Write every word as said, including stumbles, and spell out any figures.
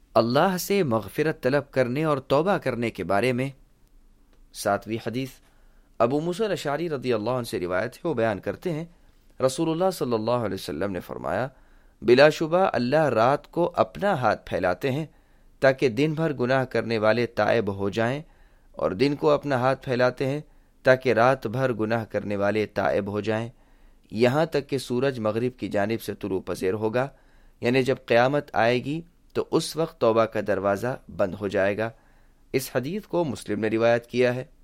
अल्लाह से मग़फ़िरत तलब करने और तौबा करने के बारे में। सातवीं हदीस अबू मूसा अशअरी रज़ी अल्लाह अन्हु से रिवायत है, वो बयान करते हैं रसूलुल्लाह सल्लल्लाहु अलैहि वसल्लम ने फरमाया, बिलाशुबा अल्लाह रात को अपना हाथ फैलाते हैं ताकि दिन भर गुनाह करने वाले ताइब हो जाएं, और दिन को अपना हाथ फैलाते हैं ताकि रात भर गुनाह करने वाले ताइब हो जाएं, यहाँ तक कि सूरज मगरिब की जानिब से तुलू पज़ीर होगा, यानी जब क़यामत आएगी तो उस वक्त तौबा का दरवाज़ा बंद हो जाएगा। इस हदीस को मुस्लिम ने रिवायत किया है।